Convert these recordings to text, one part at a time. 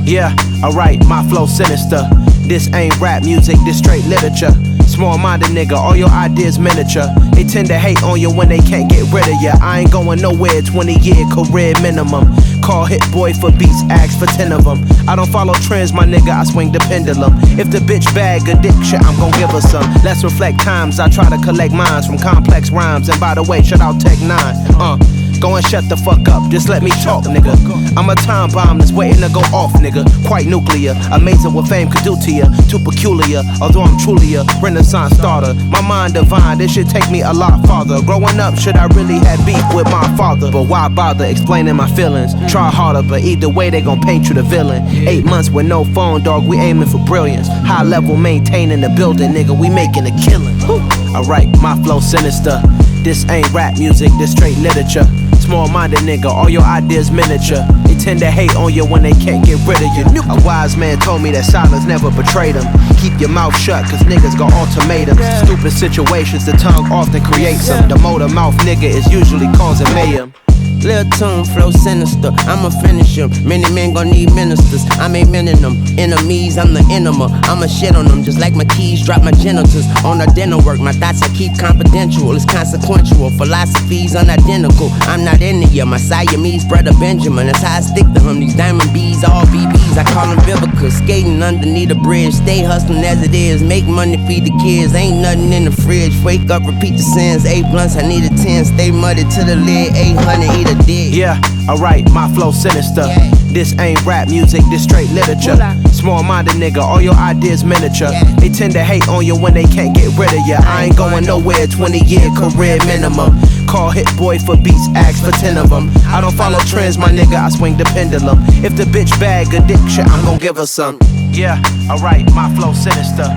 Yeah, alright, my flow sinister. This ain't rap music, this straight literature. Small-minded nigga, all your ideas miniature. They tend to hate on you when they can't get rid of ya. I ain't going nowhere, 20-year career minimum. Call Hit Boy for beats, ask for 10 of them. I don't follow trends, my nigga, I swing the pendulum. If the bitch bag a dick shit, I'm gon' give her some. Let's reflect times, I try to collect minds from complex rhymes. And by the way, shout out Tech 9. Go and shut the fuck up, just let me talk, nigga. I'm a time bomb that's waiting to go off, nigga. Quite nuclear, amazing what fame could do to you. Too peculiar, although I'm truly a renaissance starter. My mind divine, this shit take me a lot farther. Growing up, should I really have beef with my father? But why bother explaining my feelings? Try harder, but either way they gon' paint you the villain. 8 months with no phone, dog, we aiming for brilliance. High level maintaining the building, nigga, we making a killing. Alright, my flow sinister. This ain't rap music, this straight literature. Small-minded nigga, all your ideas miniature. They tend to hate on you when they can't get rid of you. A wise man told me that silence never betrayed them. Keep your mouth shut, cause niggas got ultimatums. Stupid situations, the tongue often creates them. The motor mouth nigga is usually causing mayhem. Lil' tune, flow sinister, I'ma finish him. Many men gon' need ministers, I'm amening them. Enemies, I'm the enema, I'ma shit on them. Just like my keys, drop my genitals on the dinner work. My thoughts I keep confidential, it's consequential. Philosophies unidentical, I'm not into ya. My Siamese brother Benjamin, that's how I stick to him. These diamond bees, all BBs, I call them Vivica. Skating underneath a bridge, stay hustling as it is. Make money, feed the kids, ain't nothing in the fridge. Wake up, repeat the sins, 8 blunts, I need a 10. Stay muddy to the lid, 800, eat a dick. Yeah, alright, my flow sinister. This ain't rap music, this straight literature. Small-minded nigga, all your ideas miniature. They tend to hate on you when they can't get rid of ya. I ain't going nowhere, 20-year career minimum. Call Hit Boy for beats, ask for 10 of them. I don't follow trends, my nigga, I swing the pendulum. If the bitch bag a dick shit, I'm gon' give her some. Yeah, alright, my flow sinister.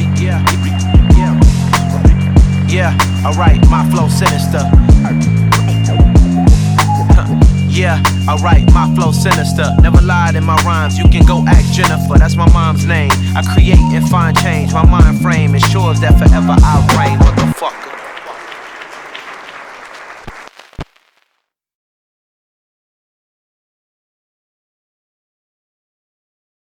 Yeah, alright, my flow sinister. Yeah, alright, my flow sinister. Never lied in my rhymes, you can go ask Jennifer, that's my mom's name. I create and find change, my mind frame ensures that forever I reign.